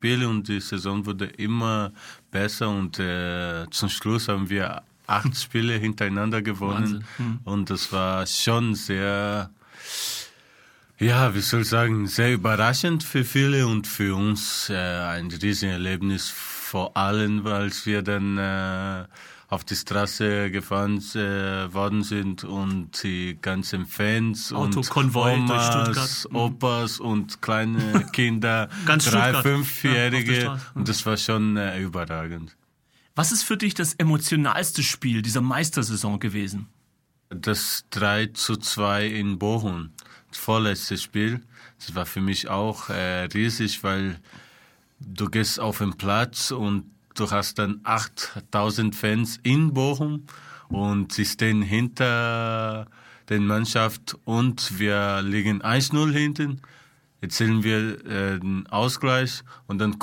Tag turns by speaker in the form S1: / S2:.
S1: Spiele und die Saison wurde immer besser und zum Schluss haben wir 8 Spiele hintereinander gewonnen. Und das war schon sehr, ja, wie soll ich sagen, sehr überraschend für viele und für uns ein Riesenerlebnis, vor allem, weil wir dann auf die Straße gefahren worden sind und die ganzen Fans
S2: Autokonvoi
S1: und
S2: durch
S1: Omas,
S2: Stuttgart.
S1: Opas und kleine Kinder,
S2: Ganz
S1: 3-,
S2: Stuttgart.
S1: 5-Jährige.
S2: Ja,
S1: und das war schon überragend.
S2: Was ist für dich das emotionalste Spiel dieser Meistersaison gewesen?
S1: Das 3:2 in Bochum, das vorletzte Spiel, das war für mich auch riesig, weil du gehst auf den Platz und du hast dann 8000 Fans in Bochum und sie stehen hinter der Mannschaft und wir liegen 1:0 hinten. Jetzt zählen wir den Ausgleich und dann